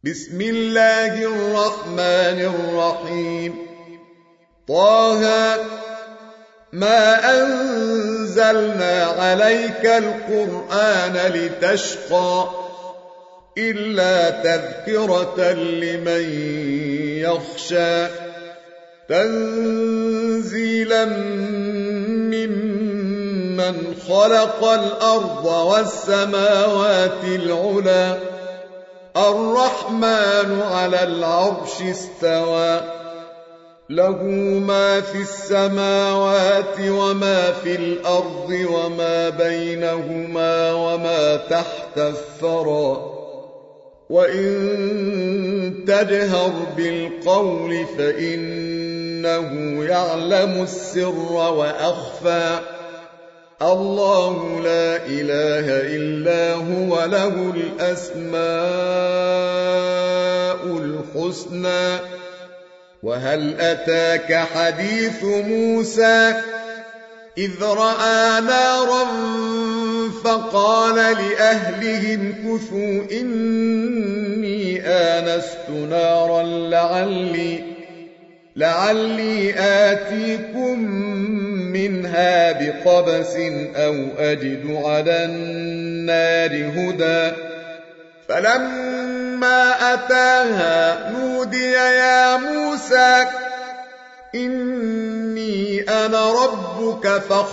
بسم الله الرحمن الرحيم. طه ما أنزلنا عليك القرآن لتشقى إلا تذكرة لمن يخشى تنزيلا ممن خلق الأرض والسماوات العلى الرحمن على العرش استوى له ما في السماوات وما في الأرض وما بينهما وما تحت الثرى وإن تجهر بالقول فإنه يعلم السر وأخفى الله لا إله إلا هو له الأسماء الحسنى. وهل أتاك حديث موسى إذ رأى نارا فقال لأهلهم كثوا إني آنست نارا لعلي آتيكم منها بقبس أو أجد على النار هدى فلما أتاها نودي يا موسى إني أنا ربك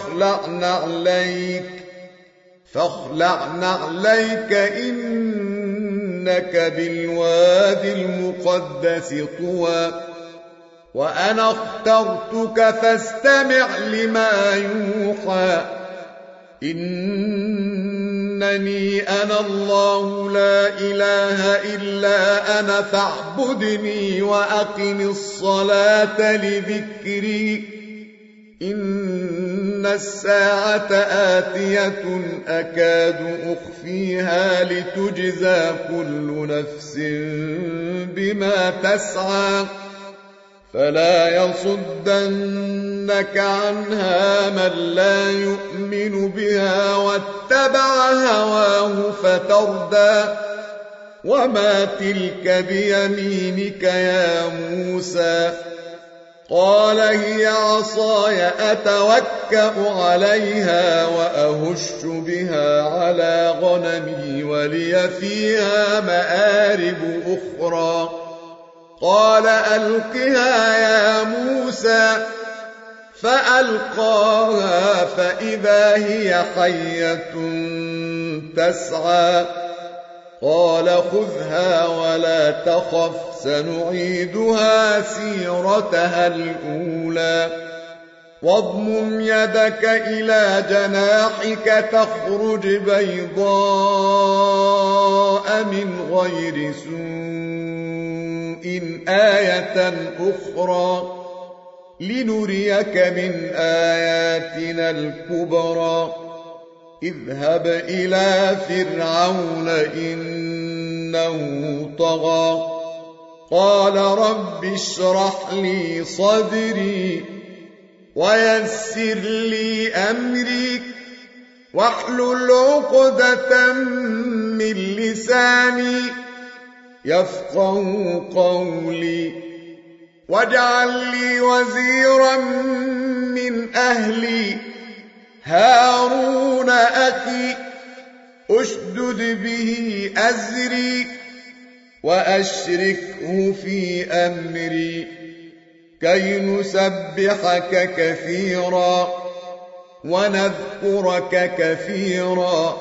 فاخلع نعليك إنك بالوادي المقدس طوى وأنا اخترتك فاستمع لما يوحى إنني أنا الله لا إله إلا أنا فاعبدني وأقم الصلاة لذكري إن الساعة آتية أكاد أخفيها لتجزى كل نفس بما تسعى فلا يصدنك عنها من لا يؤمن بها واتبع هواه فتردى وما تلك بيمينك يا موسى قال هي عصاي أتوكأ عليها وأهش بها على غنمي ولي فيها مآرب أخرى قال ألقها يا موسى فألقاها فإذا هي حية تسعى قال خذها ولا تخف سنعيدها سيرتها الأولى واضمم يدك إلى جناحك تخرج بيضاء من غير سوء آية أخرى لنريك من آياتنا الكبرى اذهب إلى فرعون إنه طغى قال رب اشرح لي صدري ويسر لي أمري واحلل عقدة من لساني يفقه قولي واجعل لي وزيرا من أهلي هارون أخي أشدد به أزري وأشركه في أمري كي نسبحك كثيرا ونذكرك كثيرا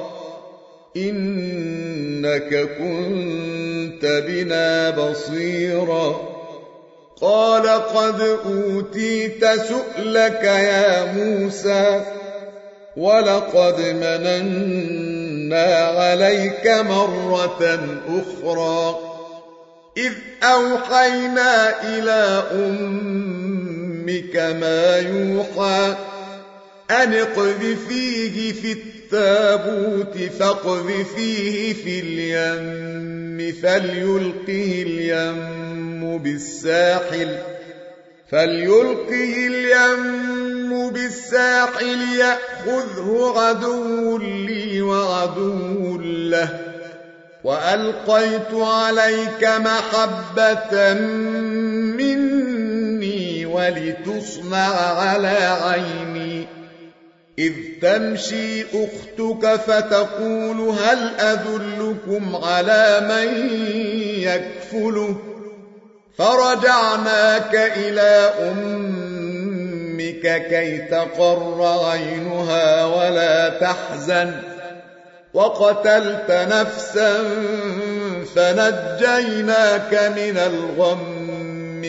إنك كنت بنا بصيرا قال قد أوتيت سؤلك يا موسى ولقد مننا عليك مرة أخرى إذ أوحينا إلى أمك ما يوحى أن اقذفيه في التابوت فاقذفيه في اليم فليلقه اليم بالساحل يأخذه عدو لي وعدو له وألقيت عليك محبة مني ولتصنع على عيني إذ تمشي أختك فتقول هل أدلكم على من يكفله فرجعناك إلى أمك كي تقر عينها ولا تحزن وقتلت نفسا فنجيناك من الغم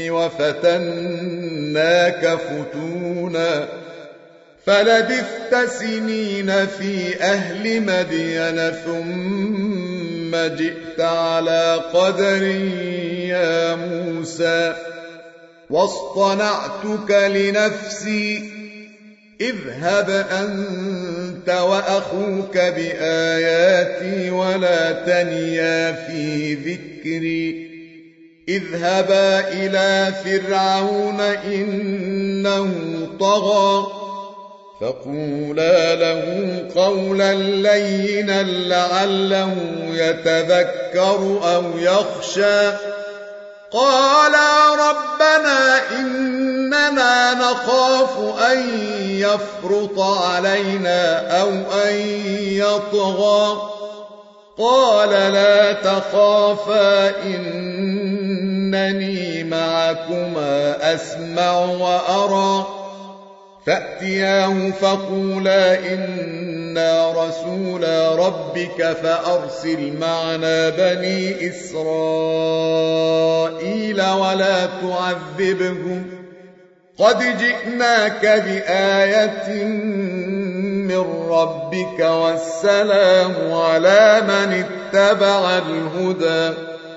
وفتناك فتونا فلبثت سنين في أهل مدين ثم جئت على قدر يا موسى واصطنعتك لنفسي اذهب أنت وأخوك بآياتي ولا تنيا في ذكري اذهبا إلى فرعون إنه طغى فقولا له قولا لينا لعله يتذكر أو يخشى قالا ربنا إننا نخاف أن يفرط علينا أو أن يطغى قال لا تخافا إنني معكما أسمع وأرى فأتياه فقولا إنا رسولا ربك فأرسل معنا بني إسرائيل ولا تعذبهم قد جئناك بآية من ربك والسلام على من اتبع الهدى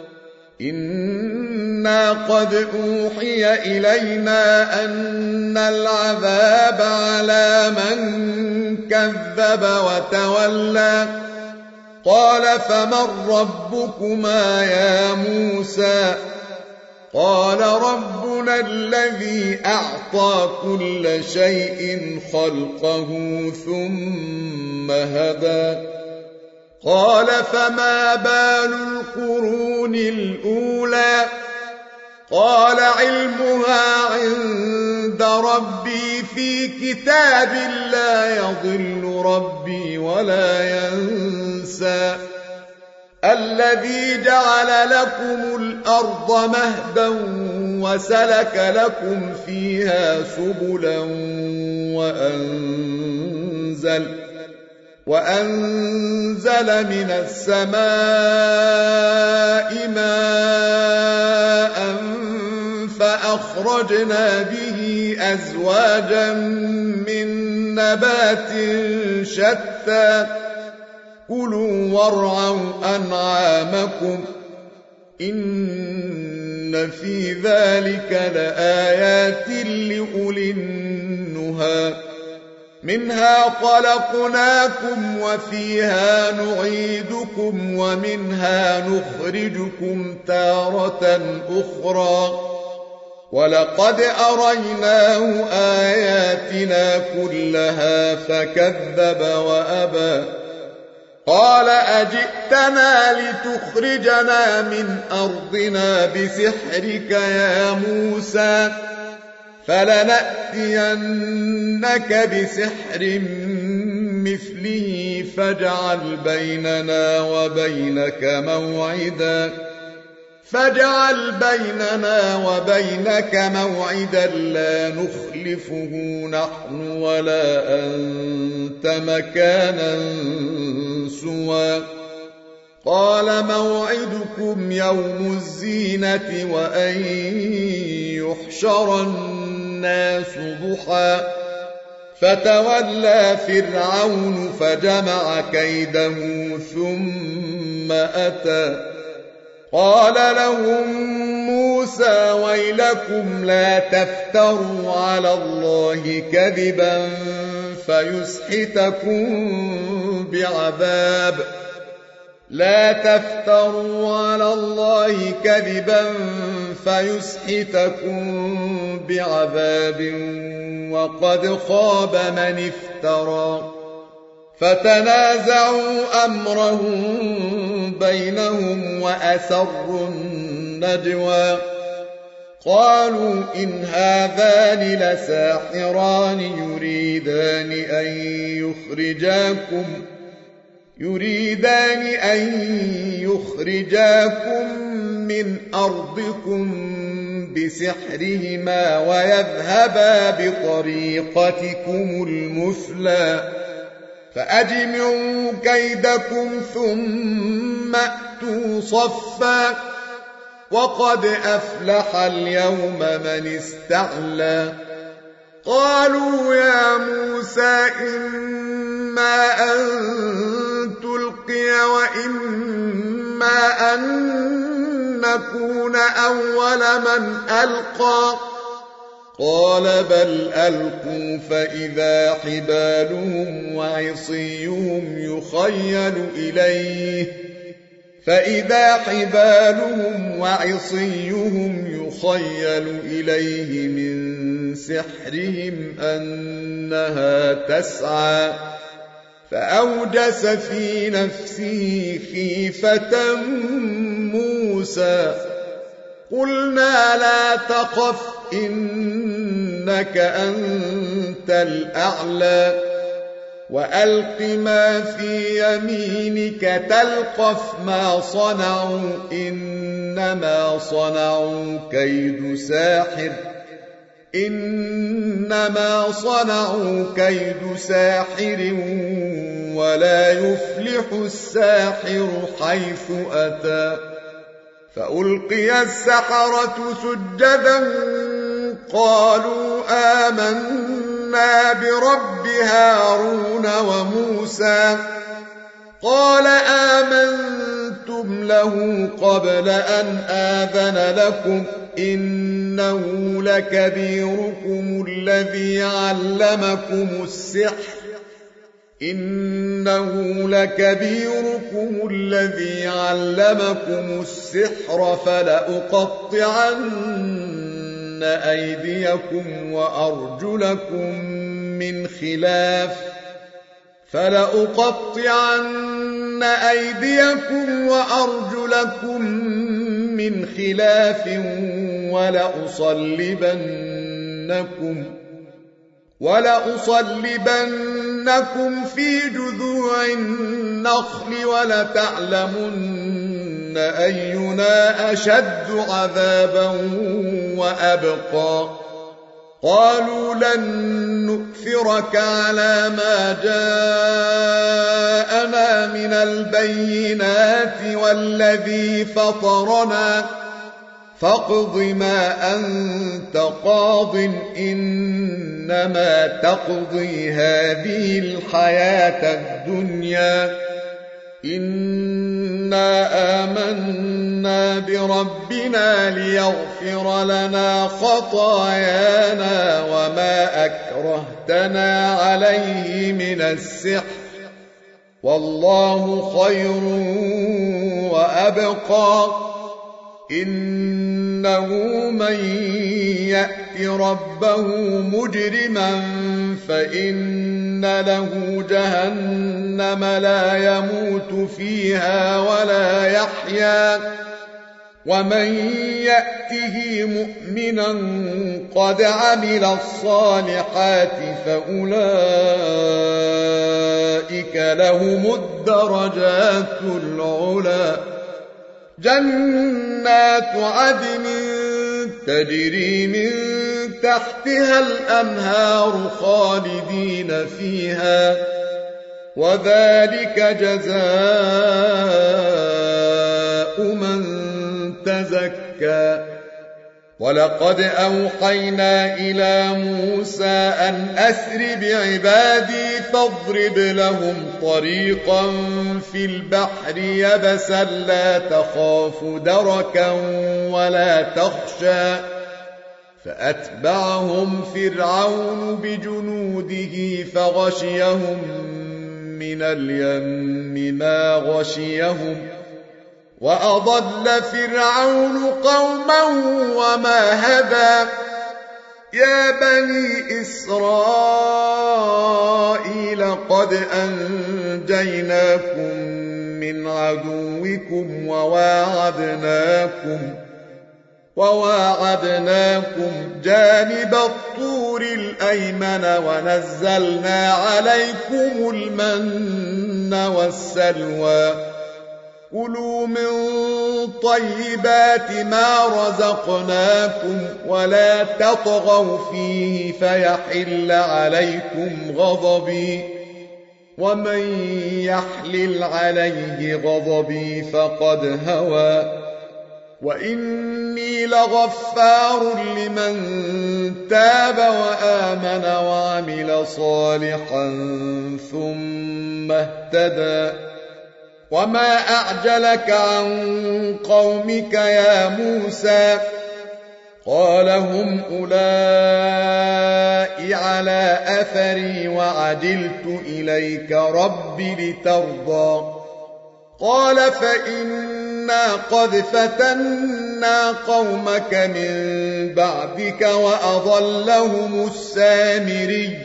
إنا قد أوحي إلينا أن العذاب على من كذب وتولى قال فمن ربكما يا موسى قال ربنا الذي أعطى كل شيء خلقه ثم هدى قال فما بال القرون الأولى قال علمها عند ربي في كتاب لا يضل ربي ولا ينسى الذي جعل لكم الأرض مهدا وسلك لكم فيها سبلا وأنزل من السماء ماء فأخرجنا به أزواجا من نبات شتى كلوا وارعوا أنعامكم إن في ذلك لآيات لأولي النهى منها خلقناكم وفيها نعيدكم ومنها نخرجكم تارة أخرى ولقد أريناه آياتنا كلها فكذب وأبى قال أجئتنا لتخرجنا من أرضنا بسحرك يا موسى فلنأتينك بسحر مثله فاجعل بيننا وبينك موعدا لا نخلفه نحن ولا أنت مكانا سوى قال موعدكم يوم الزينة وأن يحشر الناس ضحى فتولى فرعون فجمع كيده ثم أتى قال لهم موسى ويلكم لا تفتروا على الله كذبا فيسحتكم بعذاب وقد خاب من افترى فتنازعوا أمرهم بينهم وأسروا النجوى قالوا إن هذان لساحران يريدان أن يخرجاكم من أرضكم بسحرهما ويذهبا بطريقتكم المثلى فأجمعوا كيدكم ثم أتوا صفا وقد أفلح اليوم من استعلى قالوا يا موسى إما أن تلقي وإما أن نكون أول من ألقى قال بل ألقوا فإذا حبالهم وعصيهم يخيل إليه من سحرهم أنها تسعى فأوجس في نفسه خيفة موسى قلنا لا تخف إنك أنت الأعلى وألق ما في يمينك تلقف ما صنعوا إنما صنعوا كيد ساحر ولا يفلح الساحر حيث أتى فألقي السحرة سجدا قالوا آمنا برب هارون وموسى قال آمنتم له قبل أن آذن لكم إنه لكبيركم الذي علمكم السحر فلأقطعن أيديكم وأرجلكم من خلاف ولأصلبنكم في جذوع النخل ولتعلمن أينا أشد عذابا وأبقى قالوا لن نؤثرك على ما جاءنا من البينات والذي فطرنا فاقض ما أنت قاض إنما تقضي هذه الحياة الدنيا إنا آمنا بربنا ليغفر لنا خطايانا وما أكرهتنا عليه من السحر والله خير وأبقى إنه من يأت ربه مجرما فإن له جهنم لا يموت فيها ولا يحيا ومن يأته مؤمنا قد عمل الصالحات فأولئك لهم الدرجات العلى جنات عدن تجري من تحتها الأنهار خالدين فيها وذلك جزاء من تزكى ولقد أوحينا إلى موسى أن أسر بعبادي فاضرب لهم طريقا في البحر يبسا لا تخاف دركا ولا تخشى فأتبعهم فرعون بجنوده فغشيهم من اليم ما غشيهم وأضل فرعون قومه وما هدى يا بني إسرائيل قد أنجيناكم من عدوكم وواعدناكم جانب الطور الأيمن ونزلنا عليكم المن والسلوى كلوا من طيبات ما رزقناكم ولا تطغوا فيه فيحل عليكم غضبي ومن يحلل عليه غضبي فقد هوى وإني لغفار لمن تاب وآمن وعمل صالحا ثم اهتدى وما أعجلك عن قومك يا موسى قال هم أولئك على أثري وعجلت إليك رب لترضى قال فإنا قد فتنا قومك من بعدك وأضلهم السامري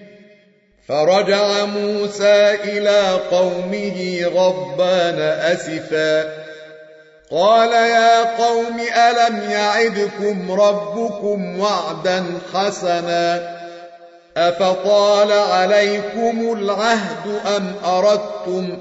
فرجع موسى إلى قومه غضبان أسفا قال يا قوم ألم يعدكم ربكم وعدا حسنا أفطال عليكم العهد أم أردتم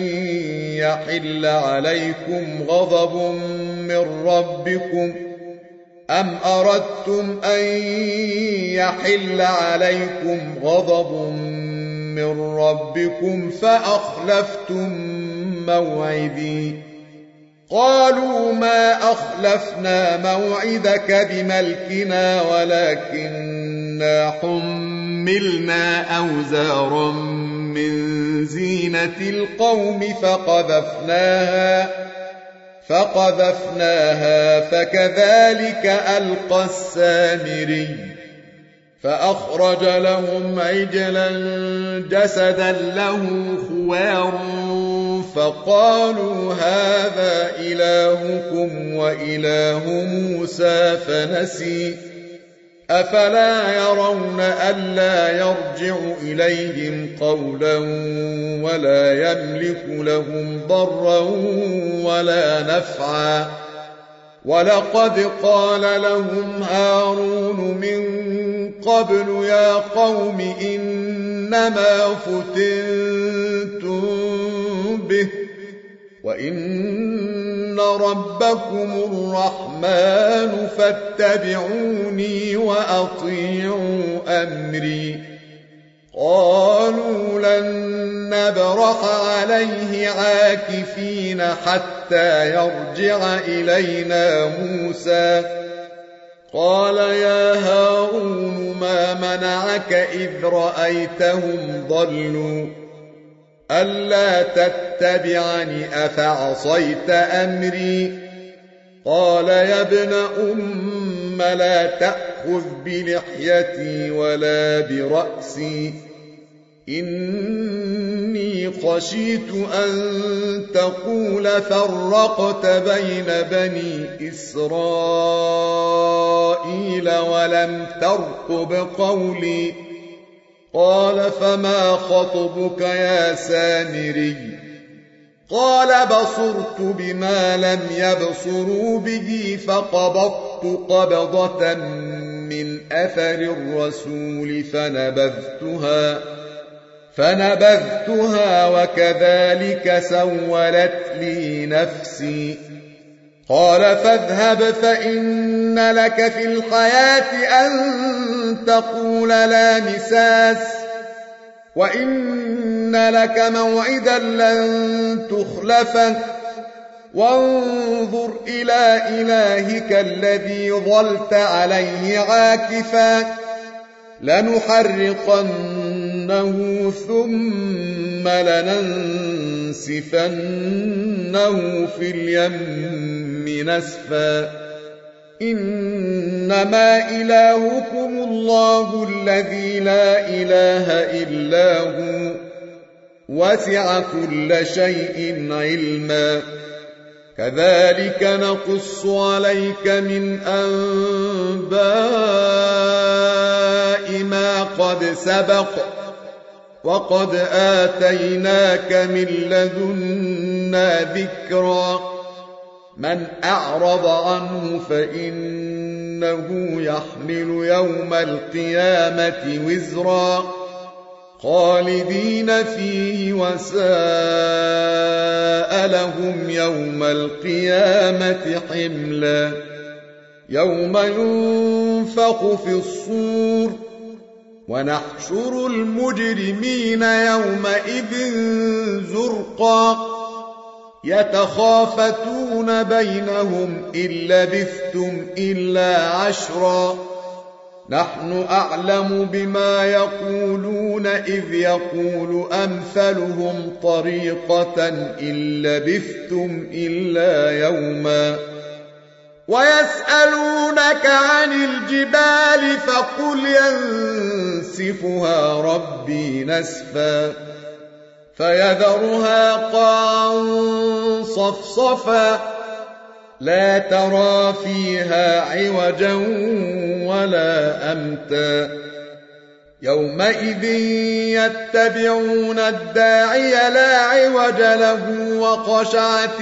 أن يحل عليكم غضب من ربكم فأخلفتم موعدي قالوا ما أخلفنا موعدك بملكنا ولكننا حملنا أوزارا من زينة القوم فقذفناها فكذلك ألقى السامري فأخرج لهم عجلا جسدا له خوار فقالوا هذا إلهكم وإله موسى فنسي أفلا يرون ألا يرجع إليهم قولا ولا يملك لهم ضرا ولا نفعا ولقد قال لهم هارون من قبل يا قوم إنما فتنتم به وإن ربكم الرحمن فاتبعوني وأطيعوا أمري قالوا لن نبرح عليه عاكفين حتى يرجع إلينا موسى قال يا هارون ما منعك إذ رأيتهم ضلوا ألا تتبعني أفعصيت أمري قال يا ابن أم لا تأخذ بلحيتي ولا برأسي إني خشيت أن تقول فرقت بين بني إسرائيل ولم ترقب قولي قال فما خطبك يا سامري قال بصرت بما لم يبصروا به فقبضت قبضة من أثر الرسول فنبذتها وكذلك سولت لي نفسي قال فاذهب فإن لك في الحياة أن تقول لا مساس وإن لك موعدا لن تخلفه وانظر إلى إلهك الذي ظلت عليه عاكفا لنحرقنه ثم لننسفنه في اليم نسفا إنما إلهكم الله الذي لا إله إلا هو وسع كل شيء علما كذلك نقص عليك من أنباء ما قد سبق وقد آتيناك من لدنا ذكرا من أعرض عنه فإنه يحمل يوم القيامة وزرا خالدين فيه وساء لهم يوم القيامة حملا يوم ينفخ في الصور ونحشر المجرمين يومئذ زرقا يتخافتون بينهم إن لبثتم إلا عشرا نحن أعلم بما يقولون إذ يقول أمثلهم طريقة إن لبثتم إلا يوما ويسألونك عن الجبال فقل ينسفها ربي نسفا فيذرها قاعا صفصفا لا ترى فيها عوجا ولا أمتا يومئذ يتبعون الداعي لا عوج له وخشعت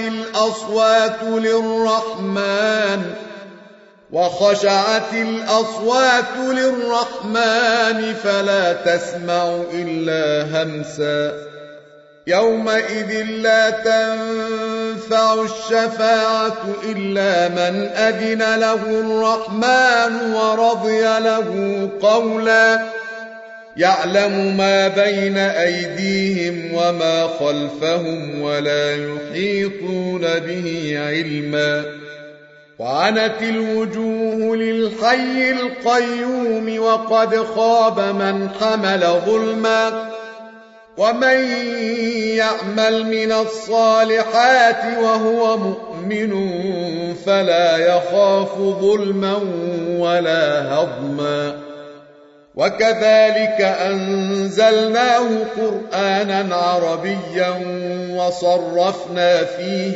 الأصوات للرحمن فلا تسمع إلا همسا يومئذ لا تنفع الشفاعة إلا من أذن له الرحمن ورضي له قولا يعلم ما بين أيديهم وما خلفهم ولا يحيطون به علما وعنت الوجوه للحي القيوم وقد خاب من حمل ظلما ومن يعمل من الصالحات وهو مؤمن فلا يخاف ظلما ولا هضما وكذلك أنزلناه قرآنا عربيا وصرفنا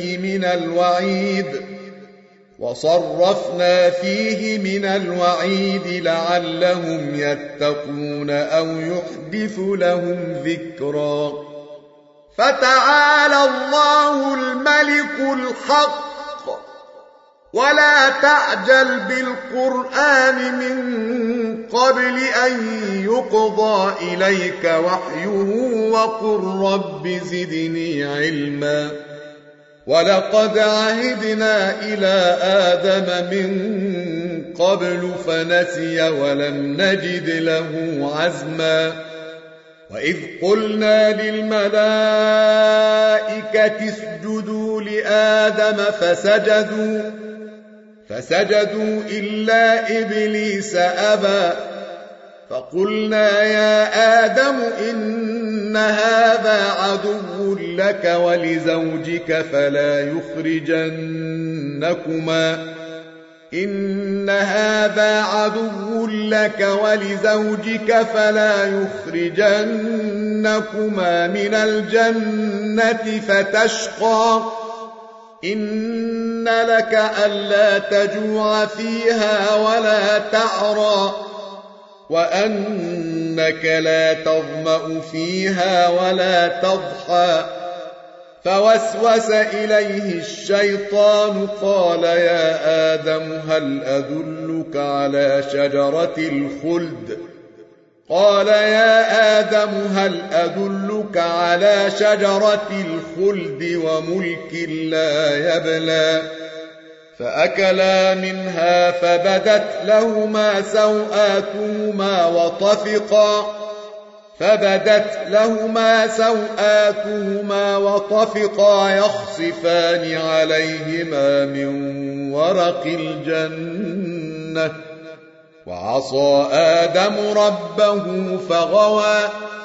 فيه من الوعيد لعلهم يتقون أو يحدث لهم ذكرا فتعالى الله الملك الحق ولا تعجل بالقرآن من قبل أن يقضى إليك وحيه وقل رب زدني علما ولقد عهدنا إلى آدم من قبل فنسي ولم نجد له عزما وإذ قلنا للملائكة اسجدوا لآدم فسجدوا إلا إبليس أبى فقلنا يا آدم إن هذا عدو لك ولزوجك فلا يخرجنكما من الجنة فتشقى إن لك ألا تجوع فيها ولا تعرى وأنك لا تظمأ فيها ولا تضحى فوسوس إليه الشيطان قال يا آدم هل أدلك على شجرة الخلد وملك لا يبلى فأكلا منها فبدت لهما سوآتهما وطفقا يخصفان عليهما من ورق الجنة وعصى آدم ربه فغوى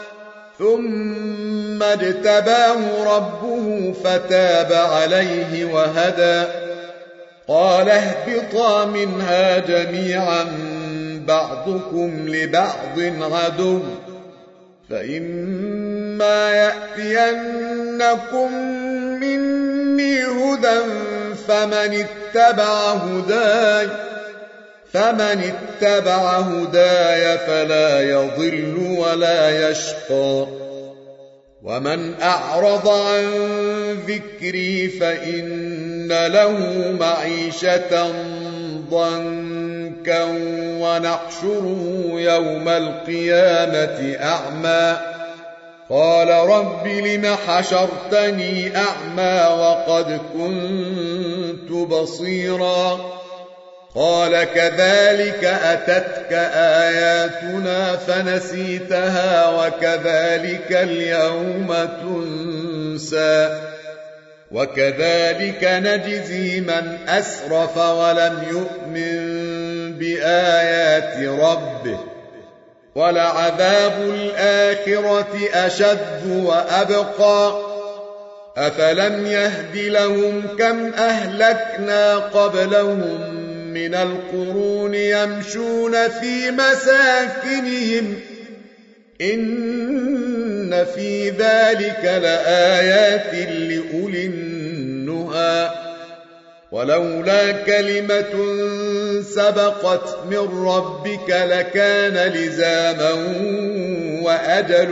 ثم اجتباه ربه فتاب عليه وهدى قال اهبطا منها جميعا بعضكم لبعض عدو فإما يأتينكم مني هدى فمن اتبع هداي فلا يضل ولا يشقى. ومن أعرض عن ذكري فإن له معيشة ضنكا ونحشره يوم القيامة أعمى. قال رب لم حشرتني أعمى وقد كنت بصيرا. قال كذلك أتتك آياتنا فنسيتها وكذلك اليوم تنسى. وكذلك نجزي من أسرف ولم يؤمن بآيات ربه ولعذاب الآخرة أشد وأبقى. أفلم يهد لهم كم أهلكنا قبلهم من القرون يمشون في مساكنهم إن في ذلك لآيات لأولي النهى. ولولا كلمة سبقت من ربك لكان لزاما وأجل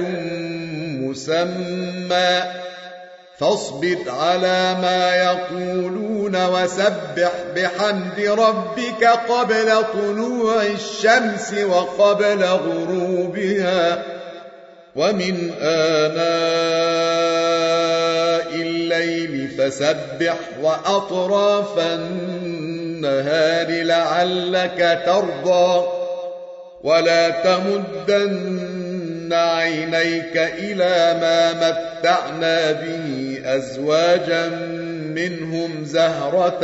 مسمى. فاصبر على ما يقولون وسبح بحمد ربك قبل طلوع الشمس وقبل غروبها ومن آناء الليل فسبح وأطراف النهار لعلك ترضى. ولا تمدن عينيك إلى ما متعنا به أزواجا منهم زهرة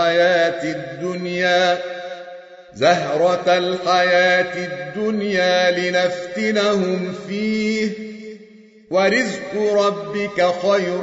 الحياة الدنيا لنفتنهم فيه ورزق ربك خير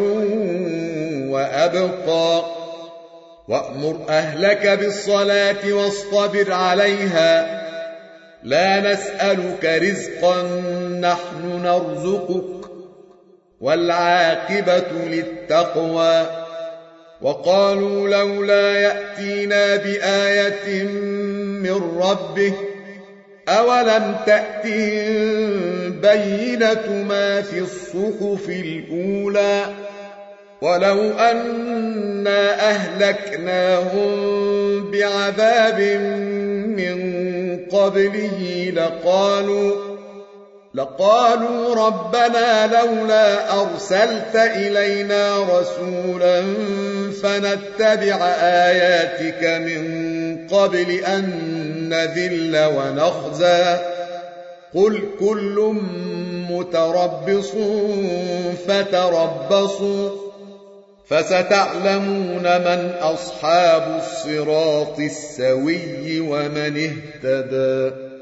وأبقى. وأمر أهلك بالصلاة واصطبر عليها لا نسألك رزقا نحن نرزقك والعاقبة للتقوى. وقالوا لولا يأتينا بآية من ربه أولم تأتهم بينة ما في الصحف الأولى. ولو أنا أهلكناهم بعذاب من قبله لقالوا ربنا لولا أرسلت إلينا رسولا فنتبع آياتك من قبل أن نذل ونخزى. قل كل متربص فتربصوا فستعلمون من أصحاب الصراط السوي ومن اهتدى.